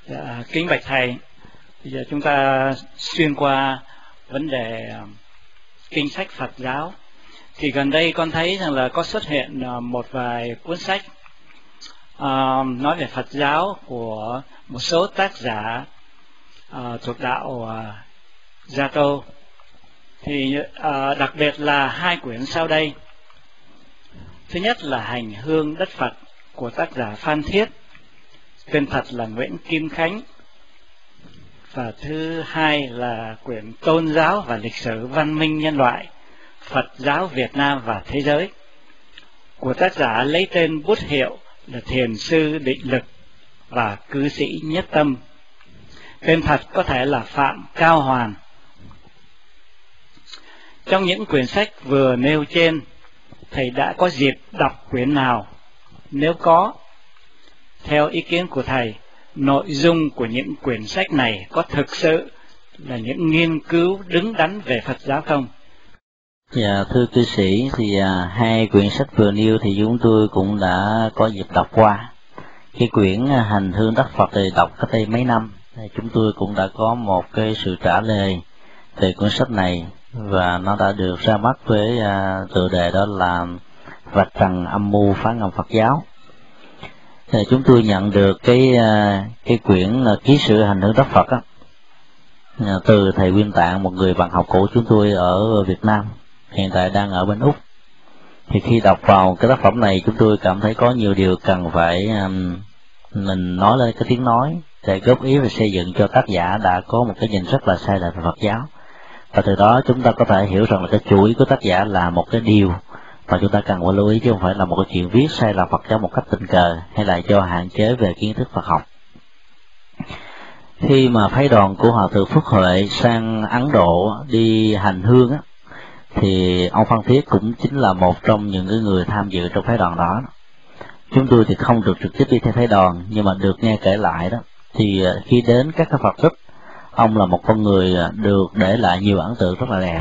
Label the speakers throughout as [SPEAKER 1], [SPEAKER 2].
[SPEAKER 1] Kính bạch thầy, bây giờ chúng ta xuyên qua vấn đề kinh sách Phật giáo. Thì gần đây con thấy rằng là có xuất hiện một vài cuốn sách nói về Phật giáo của một số tác giả thuộc đạo Gia Tô. Thì đặc biệt là hai quyển sau đây. Thứ nhất là Hành Hương Đất Phật của tác giả Phan Thiết, tên thật là Nguyễn Kim Khánh. Và thứ hai là quyển Tôn giáo và lịch sử văn minh nhân loại, Phật giáo Việt Nam và thế giới, của tác giả lấy tên bút hiệu là Thiền sư Định Lực và cư sĩ Nhất Tâm. Tên thật có thể là Phạm Cao Hoàn. Trong những quyển sách vừa nêu trên, thầy đã có dịp đọc quyển nào? Nếu có, theo ý kiến của thầy, nội dung của những quyển sách này có thực sự là những nghiên cứu đứng đắn về Phật giáo không?
[SPEAKER 2] Dạ, thưa cư sĩ, thì hai quyển sách vừa nêu thì chúng tôi cũng đã có dịp đọc qua. Cái quyển Hành Hương Đất Phật thì đọc cách đây mấy năm, chúng tôi cũng đã có một cái sự trả lời về cuốn sách này, và nó đã được ra mắt với tựa đề đó là Vạch Trần Âm mưu Phá ngầm Phật giáo. Thì chúng tôi nhận được cái quyển Ký sự Hành Hương Đất Phật á, từ thầy Nguyên Tạng, một người bạn học cũ chúng tôi ở Việt Nam, hiện tại đang ở bên Úc. Thì khi đọc vào cái tác phẩm này, chúng tôi cảm thấy có nhiều điều cần phải mình nói lên cái tiếng nói để góp ý và xây dựng cho tác giả đã có một cái nhìn rất là sai lệch về Phật giáo. Và từ đó chúng ta có thể hiểu rằng là cái chủ ý của tác giả là một cái điều mà chúng ta cần phải lưu ý, chứ không phải là một cái chuyện viết sai lầm Phật giáo một cách tình cờ hay là do hạn chế về kiến thức Phật học. Khi mà phái đoàn của Hòa thượng Phước Huệ sang Ấn Độ đi hành hương á, thì ông Phan Thiết cũng chính là một trong những người tham dự trong phái đoàn đó. Chúng tôi thì không được trực tiếp đi theo phái đoàn, nhưng mà được nghe kể lại đó, thì khi đến các cái Phật tích, ông là một con người được để lại nhiều ấn tượng rất là đẹp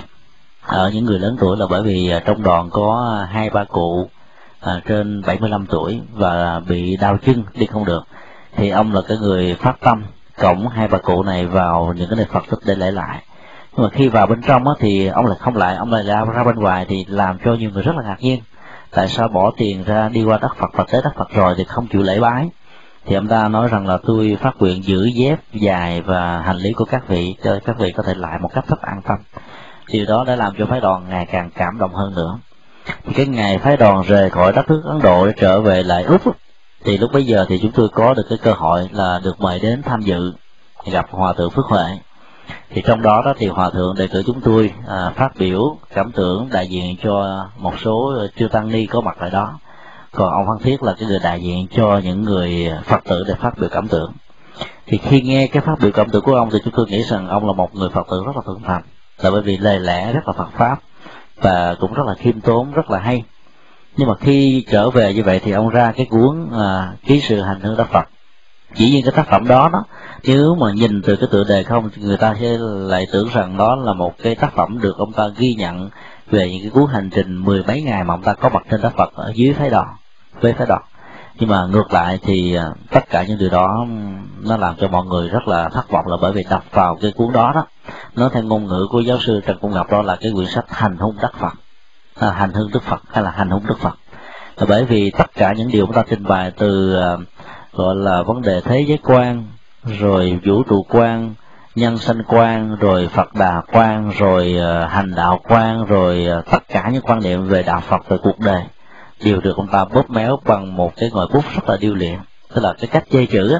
[SPEAKER 2] ở những người lớn tuổi, là bởi vì trong đoàn có 2-3 cụ trên 75 tuổi và bị đau chân đi không được, thì ông là cái người phát tâm cõng 2-3 cụ này vào những cái nơi Phật tích để lễ lại. Nhưng mà khi vào bên trong á, thì ông lại không lại, ông lại ra bên ngoài, thì làm cho nhiều người rất là ngạc nhiên. Tại sao bỏ tiền ra đi qua đất Phật và tới đất Phật rồi thì không chịu lễ bái? Thì ông ta nói rằng là tôi phát nguyện giữ dép dài và hành lý của các vị, cho các vị có thể lại một cách rất an tâm. Điều đó đã làm cho phái đoàn ngày càng cảm động hơn nữa. Thì cái ngày phái đoàn rời khỏi đất nước Ấn Độ để trở về lại Úc, thì lúc bấy giờ thì chúng tôi có được cái cơ hội là được mời đến tham dự gặp Hòa thượng Phước Huệ. Thì trong đó thì Hòa thượng đề cử chúng tôi phát biểu cảm tưởng đại diện cho một số chư tăng ni có mặt tại đó. Còn ông Phan Thiết là cái người đại diện cho những người Phật tử để phát biểu cảm tưởng. Thì khi nghe cái phát biểu cảm tưởng của ông thì chúng tôi nghĩ rằng ông là một người Phật tử rất là thượng thành, là bởi vì lời lẽ rất là Phật pháp và cũng rất là khiêm tốn, rất là hay. Nhưng mà khi trở về như vậy thì ông ra cái cuốn Ký sự Hành Hương Đất Phật. Chỉ riêng cái tác phẩm đó nếu mà nhìn từ cái tựa đề không, người ta sẽ lại tưởng rằng đó là một cái tác phẩm được ông ta ghi nhận về những cái cuốn hành trình 10 mấy ngày mà ông ta có mặt trên đất Phật ở dưới phái đoàn, với phái đoàn. Nhưng mà ngược lại thì tất cả những điều đó nó làm cho mọi người rất là thất vọng, là bởi vì đọc vào cái cuốn đó nói theo ngôn ngữ của giáo sư Trần Cung Ngọc, đó là cái quyển sách Hành Hung Đất Phật, Hành Hương Đức Phật hay là Hành Hung Đức Phật. Là bởi vì tất cả những điều chúng ta trình bày từ gọi là vấn đề thế giới quan, rồi vũ trụ quan, nhân sanh quan, rồi Phật Đà quan, rồi hành đạo quan, rồi tất cả những quan niệm về đạo Phật, về cuộc đời đều được ông ta bóp méo bằng một cái ngòi bút rất là điêu luyện. Tức là cái cách chơi chữ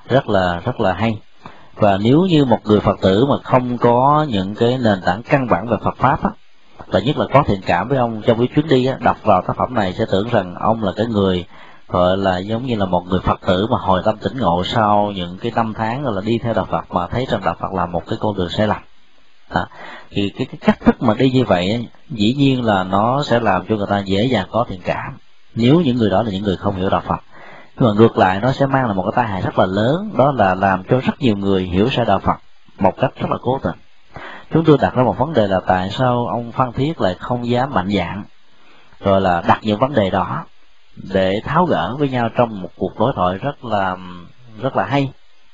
[SPEAKER 2] rất là hay. Và nếu như một người Phật tử mà không có những cái nền tảng căn bản về Phật pháp và nhất là có thiện cảm với ông trong cái chuyến đi đọc vào tác phẩm này sẽ tưởng rằng ông là cái người gọi là giống như là một người Phật tử mà hồi tâm tỉnh ngộ sau những cái năm tháng là đi theo đạo Phật, mà thấy rằng đạo Phật là một cái con đường sai lầm. Thì cái cách thức mà đi như vậy dĩ nhiên là nó sẽ làm cho người ta dễ dàng có thiện cảm, nếu những người đó là những người không hiểu đạo Phật. Nhưng mà ngược lại nó sẽ mang lại một cái tai hại rất là lớn, đó là làm cho rất nhiều người hiểu sai đạo Phật một cách rất là cố tình. Chúng tôi đặt ra một vấn đề là tại sao ông Phan Thiết lại không dám mạnh dạn rồi là đặt những vấn đề đó để tháo gỡ với nhau trong một cuộc đối thoại rất là hay,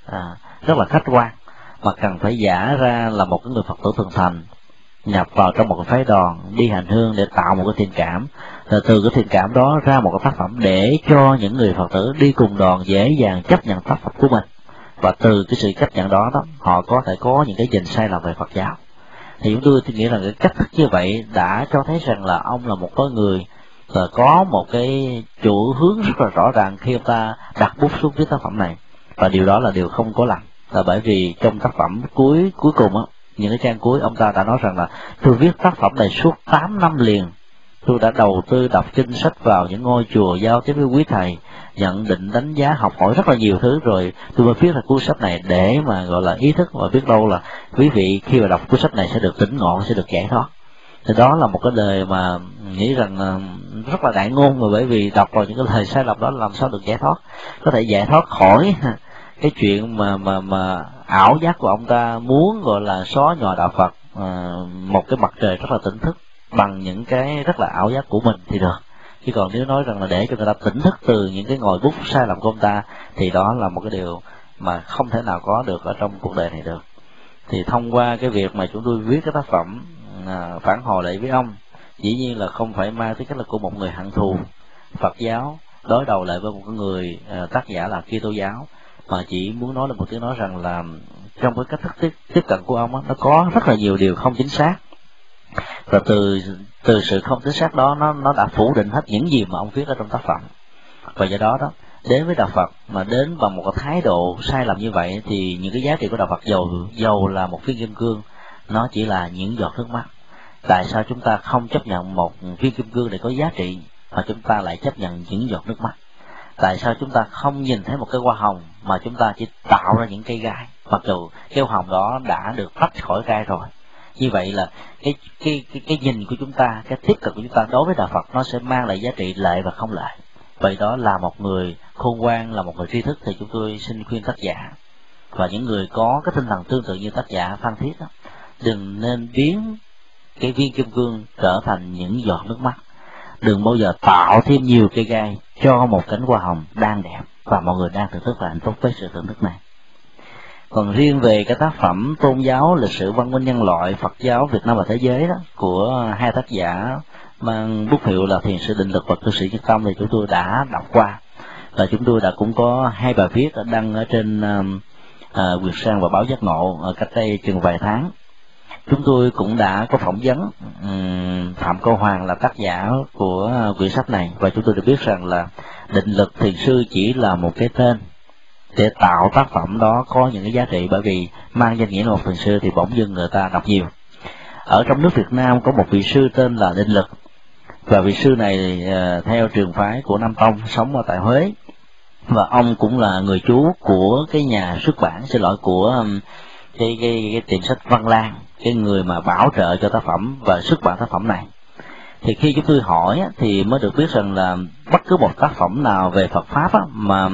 [SPEAKER 2] rất là khách quan, mà cần phải giả ra là một cái người Phật tử thuần thành, nhập vào trong một cái phái đoàn, đi hành hương để tạo một cái thiện cảm, rồi từ cái thiện cảm đó ra một cái tác phẩm để cho những người Phật tử đi cùng đoàn dễ dàng chấp nhận tác phẩm của mình, và từ cái sự chấp nhận đó họ có thể có những cái nhìn sai lầm về Phật giáo. Thì chúng tôi nghĩ rằng cái cách thức như vậy đã cho thấy rằng là ông là một cái người có một cái chủ hướng rất là rõ ràng khi ông ta đặt bút xuống viết tác phẩm này, và điều đó là điều không có lành, là bởi vì trong tác phẩm cuối cùng những cái trang cuối ông ta đã nói rằng là tôi viết tác phẩm này suốt 8 năm liền, tôi đã đầu tư đọc kinh sách vào những ngôi chùa, giao tiếp với quý thầy, nhận định đánh giá học hỏi rất là nhiều thứ, rồi tôi mới viết ra cuốn sách này để mà gọi là ý thức, và biết đâu là quý vị khi mà đọc cuốn sách này sẽ được tỉnh ngộ, sẽ được giải thoát. Thì đó là một cái lời mà nghĩ rằng rất là đại ngôn, mà bởi vì đọc vào những cái lời sai lầm đó làm sao được giải thoát, có thể giải thoát khỏi cái chuyện mà ảo giác của ông ta muốn gọi là xóa nhòa đạo Phật, một cái mặt trời rất là tỉnh thức bằng những cái rất là ảo giác của mình thì được. Chứ còn nếu nói rằng là để cho người ta tỉnh thức từ những cái ngòi bút sai lầm của ông ta thì đó là một cái điều mà không thể nào có được ở trong cuộc đời này được. Thì thông qua cái việc mà chúng tôi viết cái tác phẩm phản hồi lại với ông, dĩ nhiên là không phải mang tính cách là của một người hận thù Phật giáo đối đầu lại với một cái người tác giả là Kitô giáo, mà chỉ muốn nói là một tiếng nói rằng là trong cái cách thức tiếp cận của ông nó có rất là nhiều điều không chính xác, và từ sự không chính xác đó nó đã phủ định hết những gì mà ông viết ở trong tác phẩm. Và do đó đến với đạo Phật mà đến bằng một cái thái độ sai lầm như vậy thì những cái giá trị của đạo Phật dầu là một viên kim cương, nó chỉ là những giọt nước mắt. Tại sao chúng ta không chấp nhận một viên kim cương để có giá trị mà chúng ta lại chấp nhận những giọt nước mắt? Tại sao chúng ta không nhìn thấy một cái hoa hồng mà chúng ta chỉ tạo ra những cây gai, mặc dù cái hoa hồng đó đã được tách khỏi gai rồi? Như vậy là cái nhìn của chúng ta, cái tiếp cận của chúng ta đối với đạo Phật nó sẽ mang lại giá trị lợi và không lợi. Vậy đó là một người khôn ngoan, là một người tri thức, thì chúng tôi xin khuyên tác giả và những người có cái tinh thần tương tự như tác giả Phan Thiết đừng nên biến cái viên kim cương trở thành những giọt nước mắt. Đừng bao giờ tạo thêm nhiều cây gai cho một cánh hoa hồng đang đẹp và mọi người đang thưởng thức và hạnh phúc với sự thưởng thức này. Còn riêng về cái tác phẩm tôn giáo, lịch sử văn minh nhân loại, Phật giáo Việt Nam và thế giới của hai tác giả mang bút hiệu là Thiền sư Định Lực và Cư sĩ Nhất Tâm thì chúng tôi đã đọc qua, và chúng tôi đã cũng có 2 bài viết đăng ở trên Quyền Sang và báo Giác Ngộ cách đây chừng vài tháng. Chúng tôi cũng đã có phỏng vấn Phạm Câu Hoàng là tác giả của quyển sách này, và chúng tôi được biết rằng là Định Lực Thiền sư chỉ là một cái tên để tạo tác phẩm đó có những cái giá trị, bởi vì mang danh nghĩa là một thiền sư thì bỗng dưng người ta đọc nhiều. Ở trong nước Việt Nam có một vị sư tên là Định Lực, và vị sư này theo trường phái của Nam Tông, sống ở tại Huế, và ông cũng là người chú của cái nhà xuất bản, của cái tiệm sách Văn Lang, cái người mà bảo trợ cho tác phẩm và xuất bản tác phẩm này. Thì khi chúng tôi hỏi thì mới được biết rằng là bất cứ một tác phẩm nào về Phật pháp mà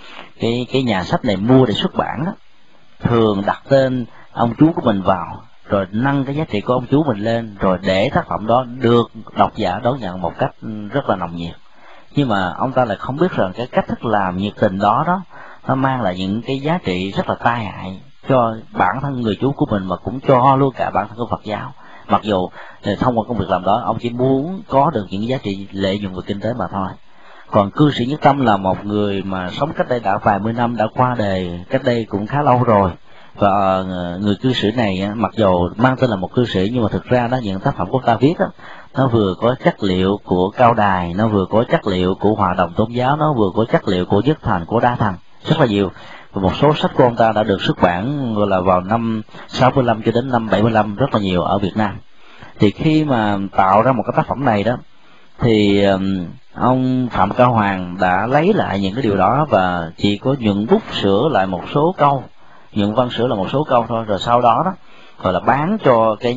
[SPEAKER 2] cái nhà sách này mua để xuất bản thường đặt tên ông chú của mình vào, rồi nâng cái giá trị của ông chú mình lên, rồi để tác phẩm đó được độc giả đón nhận một cách rất là nồng nhiệt. Nhưng mà ông ta lại không biết rằng cái cách thức làm nhiệt tình đó nó mang lại những cái giá trị rất là tai hại cho bản thân người chú của mình, mà cũng cho luôn cả bản thân của Phật giáo. Mặc dù thông qua công việc làm đó ông chỉ muốn có được những giá trị lợi nhuận về kinh tế mà thôi. Còn cư sĩ Nhất Tâm là một người mà sống cách đây đã vài mươi năm, đã qua đời cách đây cũng khá lâu rồi, và người cư sĩ này mặc dù mang tên là một cư sĩ nhưng mà thực ra những tác phẩm của ta viết nó vừa có chất liệu của Cao Đài, nó vừa có chất liệu của Hòa Đồng Tôn giáo, nó vừa có chất liệu của Nhất Thành, của Đa Thành, rất là nhiều. Và một số sách của ông ta đã được xuất bản gọi là vào năm 65 cho đến năm 75, rất là nhiều ở Việt Nam. Thì khi mà tạo ra một cái tác phẩm này thì ông Phạm Cao Hoàng đã lấy lại những cái điều đó và chỉ có nhuận bút sửa lại một số câu, nhuận văn sửa lại một số câu thôi, rồi sau đó gọi là bán cho cái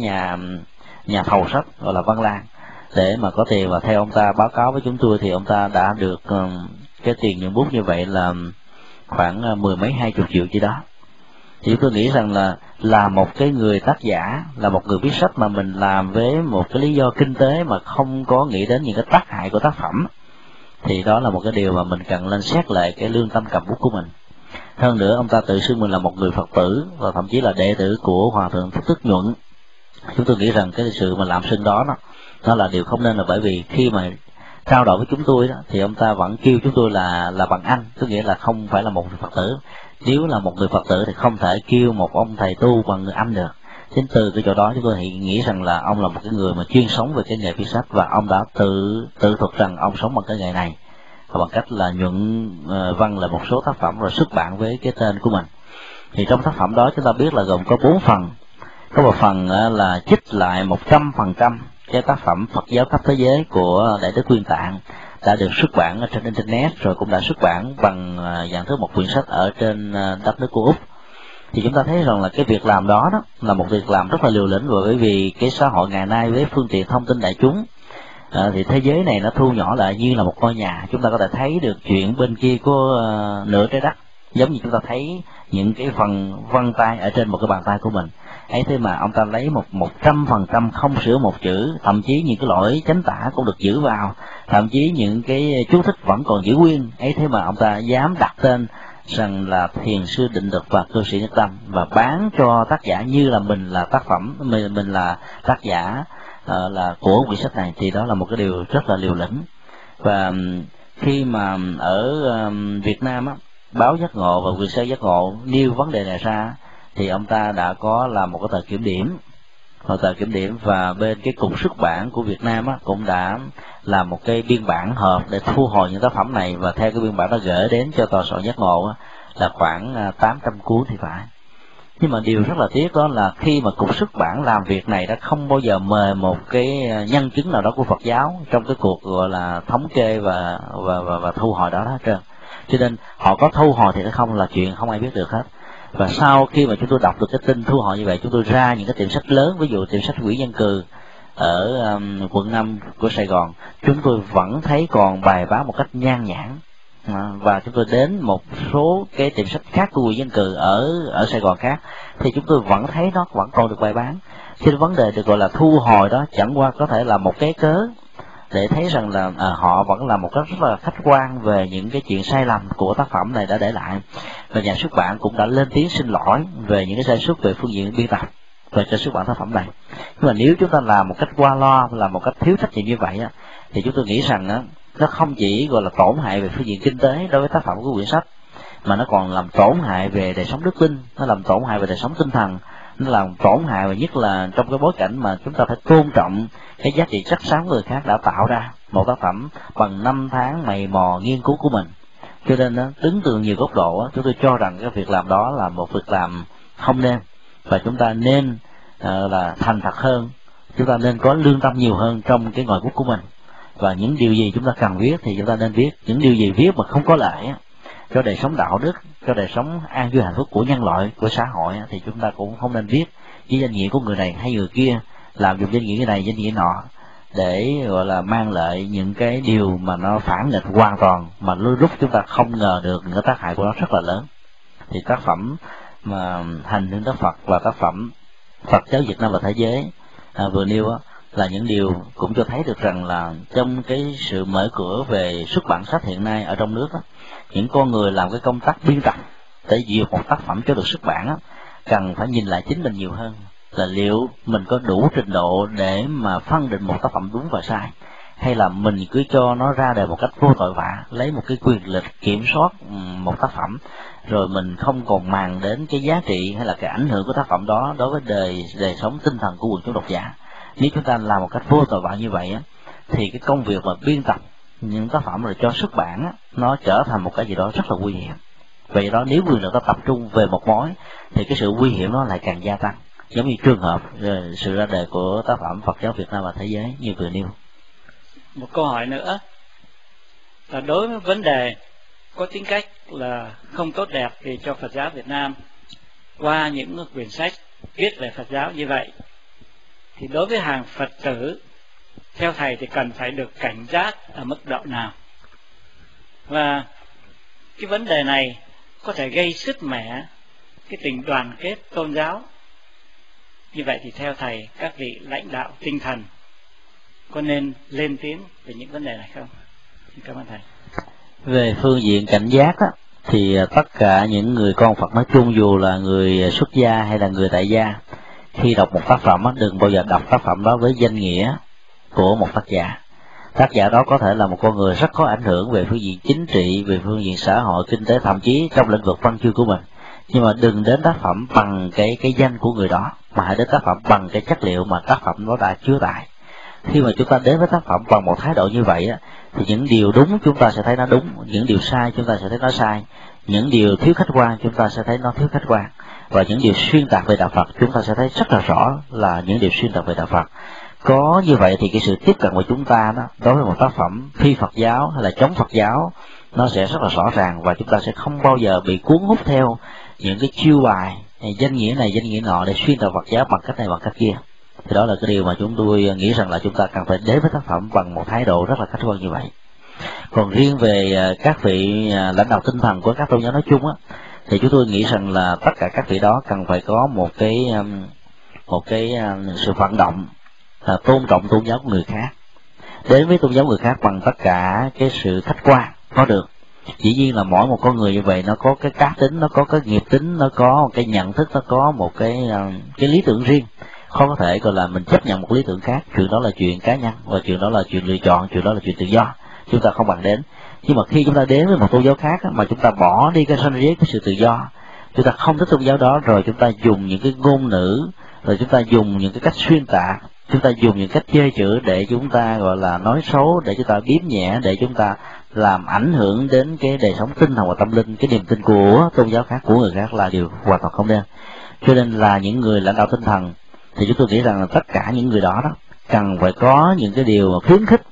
[SPEAKER 2] nhà thầu sách gọi là Văn Lang để mà có tiền. Và theo ông ta báo cáo với chúng tôi thì ông ta đã được cái tiền nhuận bút như vậy là khoảng 10 mấy 20 triệu gì đó. Thì tôi nghĩ rằng là một cái người tác giả, là một người viết sách mà mình làm với một cái lý do kinh tế mà không có nghĩ đến những cái tác hại của tác phẩm, thì đó là một cái điều mà mình cần lên xét lại cái lương tâm cầm bút của mình. Hơn nữa ông ta tự xưng mình là một người Phật tử và thậm chí là đệ tử của Hòa thượng Thích Đức Nhuận. Chúng tôi nghĩ rằng cái sự mà làm xưng đó nó là điều không nên, là bởi vì khi mà trao đổi với chúng tôi đó thì ông ta vẫn kêu chúng tôi là bằng anh, có nghĩa là không phải là một người Phật tử. Nếu là một người Phật tử thì không thể kêu một ông thầy tu bằng người anh được. Chính từ cái chỗ đó chúng tôi nghĩ rằng là ông là một cái người mà chuyên sống về cái nghề viết sách, và ông đã tự thuật rằng ông sống bằng cái nghề này bằng cách là nhuận văn lại một số tác phẩm rồi xuất bản với cái tên của mình. Thì trong tác phẩm đó chúng ta biết là gồm có 4 phần. Có một phần là trích lại 100% cái tác phẩm Phật giáo khắp thế giới của Đại Đức Nguyên Tạng, đã được xuất bản ở trên internet, rồi cũng đã xuất bản bằng dạng thức một quyển sách ở trên đất nước của Úc. Thì chúng ta thấy rằng là cái việc làm đó là một việc làm rất là liều lĩnh, bởi vì cái xã hội ngày nay với phương tiện thông tin đại chúng, thì thế giới này nó thu nhỏ lại như là một ngôi nhà. Chúng ta có thể thấy được chuyện bên kia của nửa trái đất, giống như chúng ta thấy những cái phần vân tay ở trên một cái bàn tay của mình ấy. Thế mà ông ta lấy 100% không sửa một chữ, thậm chí những cái lỗi chánh tả cũng được giữ vào, thậm chí những cái chú thích vẫn còn giữ nguyên ấy. Thế mà ông ta dám đặt tên rằng là thiền sư định lực và cư sĩ nhất tâm, và bán cho tác giả như là mình là tác phẩm, mình là tác giả là của quyển sách này. Thì đó là một cái điều rất là liều lĩnh. Và khi mà ở Việt Nam báo Giác Ngộ và quyển sách Giác Ngộ nêu vấn đề này ra, thì ông ta đã có làm một cái tờ kiểm điểm, và bên cái cục xuất bản của Việt Nam cũng đã làm một cái biên bản họp để thu hồi những tác phẩm này, và theo cái biên bản đó gửi đến cho tòa soạn Giác Ngộ là khoảng 800 cuốn thì phải. Nhưng mà điều rất là tiếc đó là khi mà cục xuất bản làm việc này đã không bao giờ mời một cái nhân chứng nào đó của Phật giáo trong cái cuộc gọi là thống kê và thu hồi đó hết trơn. Cho nên họ có thu hồi thì không là chuyện không ai biết được hết. Và sau khi mà chúng tôi đọc được cái tin thu hồi như vậy, chúng tôi ra những cái tiệm sách lớn, ví dụ tiệm sách Nguyễn Văn Cừ ở quận 5 của Sài Gòn, chúng tôi vẫn thấy còn bài báo một cách nhan nhản. Và chúng tôi đến một số cái tiệm sách khác của Nguyễn Văn Cừ ở Sài Gòn khác, thì chúng tôi vẫn thấy nó vẫn còn được bày bán. Cho nên vấn đề được gọi là thu hồi đó chẳng qua có thể là một cái cớ để thấy rằng là họ vẫn là một cách rất là khách quan về những cái chuyện sai lầm của tác phẩm này đã để lại, và nhà xuất bản cũng đã lên tiếng xin lỗi về những cái sai sót về phương diện biên tập về cho xuất bản tác phẩm này. Nhưng mà nếu chúng ta làm một cách qua loa, làm một cách thiếu trách nhiệm như vậy thì chúng tôi nghĩ rằng nó không chỉ gọi là tổn hại về phương diện kinh tế đối với tác phẩm của quyển sách, mà nó còn làm tổn hại về đời sống đức tin, nó làm tổn hại về đời sống tinh thần, nó làm tổn hại, và nhất là trong cái bối cảnh mà chúng ta phải tôn trọng cái giá trị sắc sáng người khác đã tạo ra một tác phẩm bằng 5 tháng mày mò nghiên cứu của mình. Cho nên đứng từ nhiều góc độ chúng tôi cho rằng cái việc làm đó là một việc làm không nên, và chúng ta nên là thành thật hơn, chúng ta nên có lương tâm nhiều hơn trong cái ngòi bút của mình, và những điều gì chúng ta cần viết thì chúng ta nên viết. Những điều gì viết mà không có lợi cho đời sống đạo đức, cho đời sống an vui hạnh phúc của nhân loại, của xã hội thì chúng ta cũng không nên viết với danh nghĩa của người này hay người kia, làm dùng danh nghĩa cái này danh nghĩa nọ để gọi là mang lại những cái điều mà nó phản nghịch hoàn toàn, mà lúc chúng ta không ngờ được những cái tác hại của nó rất là lớn. Thì tác phẩm mà Hành Hương Đức Phật và tác phẩm Phật giáo Việt Nam và thế giới vừa nêu là những điều cũng cho thấy được rằng là trong cái sự mở cửa về xuất bản sách hiện nay ở trong nước những con người làm cái công tác biên tập để duyệt một tác phẩm cho được xuất bản cần phải nhìn lại chính mình nhiều hơn, là liệu mình có đủ trình độ để mà phân định một tác phẩm đúng và sai, hay là mình cứ cho nó ra đời một cách vô tội vạ, lấy một cái quyền lực kiểm soát một tác phẩm, rồi mình không còn màng đến cái giá trị hay là cái ảnh hưởng của tác phẩm đó đối với đời sống tinh thần của quần chúng độc giả. Nếu chúng ta làm một cách vô tội vạ như vậy thì cái công việc mà biên tập những tác phẩm rồi cho xuất bản nó trở thành một cái gì đó rất là nguy hiểm. Vậy đó, nếu quyền lực ta tập trung về một mối thì cái sự nguy hiểm nó lại càng gia tăng, giống như trường hợp sự ra đời của tác phẩm Phật giáo Việt Nam và thế giới như vừa nêu.
[SPEAKER 1] Một câu hỏi nữa là đối với vấn đề có tính cách là không tốt đẹp thì cho Phật giáo Việt Nam qua những quyển sách viết về Phật giáo như vậy, thì đối với hàng Phật tử theo thầy thì cần phải được cảnh giác ở mức độ nào? Và cái vấn đề này có thể gây sứt mẻ cái tình đoàn kết tôn giáo. Như vậy thì theo thầy, các vị lãnh đạo tinh thần có nên lên tiếng về những vấn đề này không? Cảm ơn thầy.
[SPEAKER 2] Về phương diện cảnh giác thì tất cả những người con Phật nói chung, dù là người xuất gia hay là người tại gia, khi đọc một tác phẩm đừng bao giờ đọc tác phẩm đó với danh nghĩa của một tác giả. Tác giả đó có thể là một con người rất có ảnh hưởng về phương diện chính trị, về phương diện xã hội, kinh tế, thậm chí trong lĩnh vực văn chương của mình. Nhưng mà đừng đến tác phẩm bằng cái danh của người đó, mà hãy đến tác phẩm bằng cái chất liệu mà tác phẩm đó đã chứa tải. Khi mà chúng ta đến với tác phẩm bằng một thái độ như vậy thì những điều đúng chúng ta sẽ thấy nó đúng, những điều sai chúng ta sẽ thấy nó sai, những điều thiếu khách quan chúng ta sẽ thấy nó thiếu khách quan, và những điều xuyên tạc về đạo Phật chúng ta sẽ thấy rất là rõ là những điều xuyên tạc về đạo Phật. Có như vậy thì cái sự tiếp cận của chúng ta đó đối với một tác phẩm phi Phật giáo hay là chống Phật giáo nó sẽ rất là rõ ràng, và chúng ta sẽ không bao giờ bị cuốn hút theo những cái chiêu bài danh nghĩa này danh nghĩa nọ để xuyên tạc Phật giáo bằng cách này bằng cách kia. Thì đó là cái điều mà chúng tôi nghĩ rằng là chúng ta cần phải đến với tác phẩm bằng một thái độ rất là khách quan như vậy. Còn riêng về các vị lãnh đạo tinh thần của các tôn giáo nói chung thì chúng tôi nghĩ rằng là tất cả các vị đó cần phải có một cái sự vận động là tôn trọng tôn giáo của người khác, đến với tôn giáo người khác bằng tất cả cái sự khách quan có được. Dĩ nhiên là mỗi một con người như vậy nó có cái cá tính, nó có cái nghiệp tính, nó có một cái nhận thức, nó có một cái lý tưởng riêng, không có thể gọi là mình chấp nhận một lý tưởng khác. Chuyện đó là chuyện cá nhân, và chuyện đó là chuyện lựa chọn, chuyện đó là chuyện tự do, chúng ta không bằng đến. Nhưng mà khi chúng ta đến với một tôn giáo khác mà chúng ta bỏ đi cái ranh giới, cái sự tự do, chúng ta không thích tôn giáo đó, rồi chúng ta dùng những cái ngôn ngữ, rồi chúng ta dùng những cái cách xuyên tạc, chúng ta dùng những cách chơi chữ để chúng ta gọi là nói xấu, để chúng ta biếm nhẹ, để chúng ta làm ảnh hưởng đến cái đời sống tinh thần và tâm linh, cái niềm tin của tôn giáo khác, của người khác là điều hoàn toàn không nên. Cho nên là những người lãnh đạo tinh thần thì chúng tôi nghĩ rằng là tất cả những người đó cần phải có những cái điều khuyến khích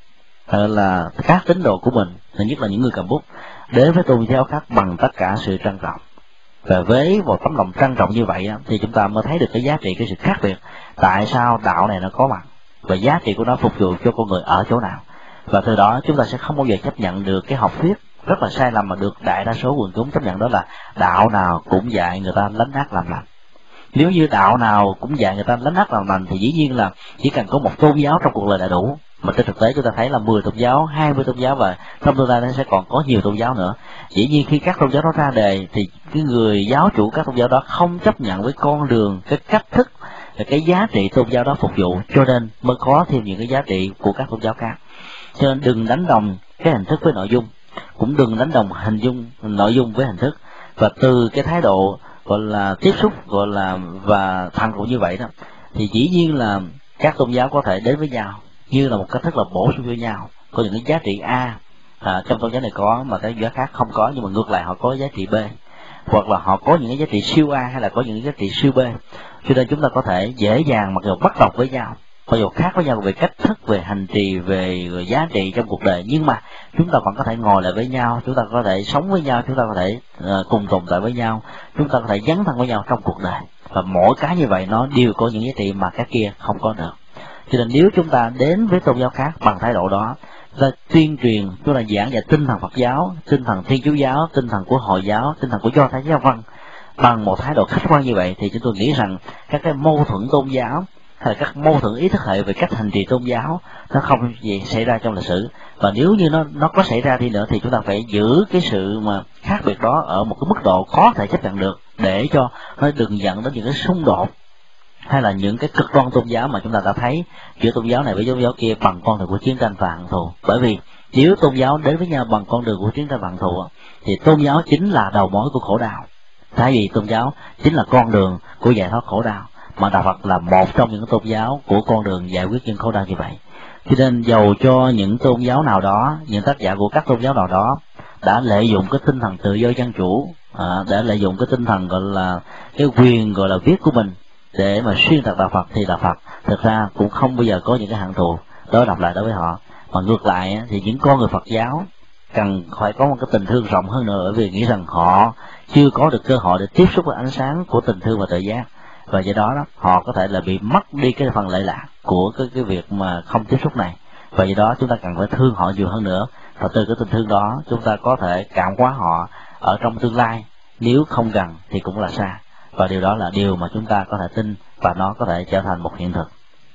[SPEAKER 2] là các tín đồ của mình, nhất là những người cầm bút, đến với tôn giáo khác bằng tất cả sự trân trọng. Và với một tấm lòng trân trọng như vậy thì chúng ta mới thấy được cái giá trị, cái sự khác biệt. Tại sao đạo này nó có mặt và giá trị của nó phục vụ cho con người ở chỗ nào. Và từ đó chúng ta sẽ không bao giờ chấp nhận được cái học thuyết rất là sai lầm mà được đại đa số quần chúng chấp nhận, đó là đạo nào cũng dạy người ta lánh ác làm lành. Nếu như đạo nào cũng dạy người ta lánh ác làm lành thì dĩ nhiên là chỉ cần có một tôn giáo trong cuộc đời là đủ. Mà trên thực tế chúng ta thấy là 10 tôn giáo, 20 tôn giáo, và trong tương lai nó sẽ còn có nhiều tôn giáo nữa. Dĩ nhiên khi các tôn giáo đó ra đề thì cái người giáo chủ các tôn giáo đó không chấp nhận với con đường, cái cách thức, cái giá trị tôn giáo đó phục vụ, cho nên mới có thêm những cái giá trị của các tôn giáo khác. Cho nên đừng đánh đồng cái hình thức với nội dung, cũng đừng đánh đồng nội dung với hình thức. Và từ cái thái độ gọi là tiếp xúc gọi là và thành cũng như vậy đó, thì dĩ nhiên là các tôn giáo có thể đến với nhau như là một cách thức là bổ sung cho nhau. Có những cái giá trị A trong tôn giáo này có mà cái giáo khác không có, nhưng mà ngược lại họ có giá trị B, hoặc là họ có những cái giá trị siêu A hay là có những cái giá trị siêu B. Cho nên chúng ta có thể dễ dàng mặc dù bất đồng với nhau, mặc dù khác với nhau về cách thức, về hành trì, về giá trị trong cuộc đời, nhưng mà chúng ta vẫn có thể ngồi lại với nhau, chúng ta có thể sống với nhau, chúng ta có thể cùng tồn tại với nhau, chúng ta có thể dấn thân với nhau trong cuộc đời. Và mỗi cái như vậy nó đều có những giá trị mà cái kia không có được. Cho nên nếu chúng ta đến với tôn giáo khác bằng thái độ đó, chúng ta tuyên truyền, chúng ta giảng dạy tinh thần Phật giáo, tinh thần Thiên Chúa giáo, tinh thần của Hồi giáo, tinh thần của Do Thái giáo vân bằng một thái độ khách quan như vậy, thì chúng tôi nghĩ rằng các cái mâu thuẫn tôn giáo hay là các mâu thuẫn ý thức hệ về cách hành trì tôn giáo nó không gì xảy ra trong lịch sử. Và nếu như nó có xảy ra đi nữa thì chúng ta phải giữ cái sự mà khác biệt đó ở một cái mức độ có thể chấp nhận được, để cho nó đừng dẫn đến những cái xung đột hay là những cái cực đoan tôn giáo mà chúng ta đã thấy giữa tôn giáo này với tôn giáo kia bằng con đường của chiến tranh và hận thù. Bởi vì nếu tôn giáo đến với nhau bằng con đường của chiến tranh và hận thù thì tôn giáo chính là đầu mối của khổ đau, thay vì tôn giáo chính là con đường của giải thoát khổ đau, mà đạo Phật là một trong những tôn giáo của con đường giải quyết những khổ đau như vậy. Cho nên dầu cho những tôn giáo nào đó, những tác giả của các tôn giáo nào đó đã lợi dụng cái tinh thần tự do dân chủ, đã lợi dụng cái tinh thần gọi là cái quyền gọi là viết của mình để mà xuyên tạc đạo Phật, thì đạo Phật thực ra cũng không bao giờ có những cái hận thù đối lập lại đối với họ. Mà ngược lại thì những con người Phật giáo cần phải có một cái tình thương rộng hơn nữa, bởi vì nghĩ rằng họ chưa có được cơ hội để tiếp xúc với ánh sáng của tình thương và tự giác, và do đó họ có thể là bị mất đi cái phần lệ lạc của cái việc mà không tiếp xúc này. Và do đó chúng ta cần phải thương họ nhiều hơn nữa, và từ cái tình thương đó chúng ta có thể cảm hóa họ ở trong tương lai, nếu không gần thì cũng là xa. Và điều đó là điều mà chúng ta có thể tin, và nó có thể trở thành một hiện thực.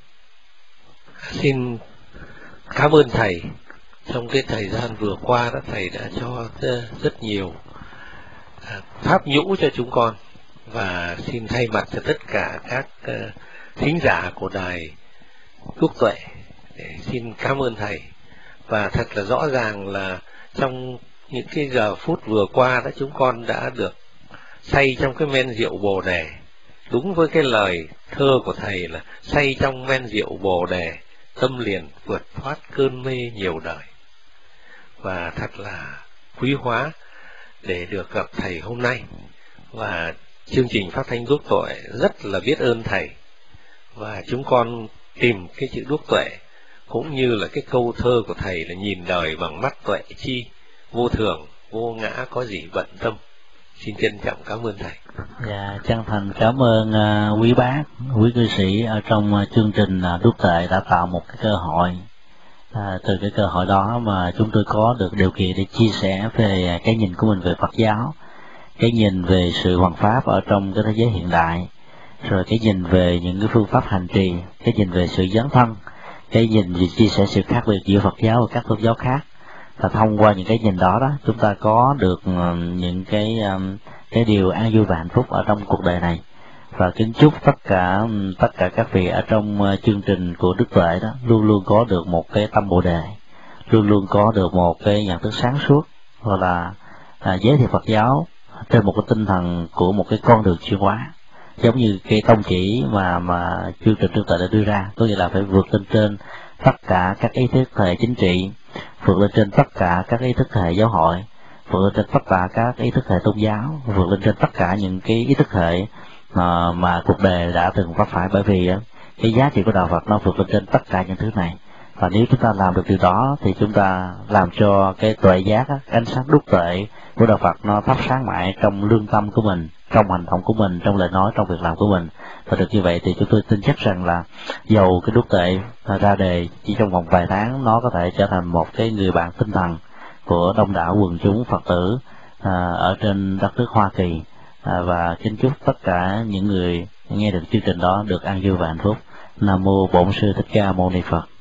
[SPEAKER 3] Xin cảm ơn thầy. Trong cái thời gian vừa qua đó, thầy đã cho rất nhiều pháp nhũ cho chúng con, và xin thay mặt cho tất cả các thính giả của đài Phúc Tuệ để xin cảm ơn thầy. Và thật là rõ ràng là trong những cái giờ phút vừa qua đó, chúng con đã được say trong cái men rượu Bồ Đề, đúng với cái lời thơ của thầy là say trong men rượu Bồ Đề, tâm liền vượt thoát cơn mê nhiều đời. Và thật là quý hóa để được gặp thầy hôm nay, và chương trình phát thanh Đúc Tuệ rất là biết ơn thầy. Và chúng con tìm cái chữ Đúc Tuệ cũng như là cái câu thơ của thầy là nhìn đời bằng mắt tuệ chi, vô thường vô ngã có gì bận tâm. Xin trân trọng cảm ơn thầy.
[SPEAKER 2] Dạ, chân thành cảm ơn quý bác, quý cư sĩ ở trong chương trình Đúc Tuệ đã tạo một cái cơ hội. Từ cái cơ hội đó mà chúng tôi có được điều kiện để chia sẻ về cái nhìn của mình về Phật giáo, cái nhìn về sự hoằng pháp ở trong cái thế giới hiện đại, rồi cái nhìn về những cái phương pháp hành trì, cái nhìn về sự dấn thân, cái nhìn về chia sẻ sự khác biệt giữa Phật giáo và các tôn giáo khác. Và thông qua những cái nhìn đó chúng ta có được những cái điều an vui và hạnh phúc ở trong cuộc đời này. Và kính chúc tất cả các vị ở trong chương trình của Đức Tuệ đó luôn luôn có được một cái tâm Bồ Đề, luôn luôn có được một cái nhận thức sáng suốt, hoặc là giới thiệu Phật giáo trên một cái tinh thần của một cái con đường chuyển hóa, giống như cái tông chỉ mà chương trình Đức Tuệ đã đưa ra, có nghĩa là phải vượt lên trên tất cả các ý thức hệ chính trị, vượt lên trên tất cả các ý thức hệ giáo hội, vượt lên trên tất cả các ý thức hệ tôn giáo, vượt lên trên tất cả những cái ý thức hệ mà cuộc đời đã từng vấp phải, bởi vì cái giá trị của đạo Phật nó vượt lên trên tất cả những thứ này. Và nếu chúng ta làm được điều đó thì chúng ta làm cho cái tuệ giác, ánh sáng đúc tuệ của đạo Phật nó thắp sáng mãi trong lương tâm của mình, trong hành động của mình, trong lời nói, trong việc làm của mình. Và được như vậy thì chúng tôi tin chắc rằng là dầu cái đúc tuệ ra đề chỉ trong vòng vài tháng, nó có thể trở thành một cái người bạn tinh thần của đông đảo quần chúng Phật tử ở trên đất nước Hoa Kỳ. Và kính chúc tất cả những người nghe được chương trình đó được an vui và hạnh phúc. Nam mô Bổn Sư Thích Ca Mâu Ni Phật.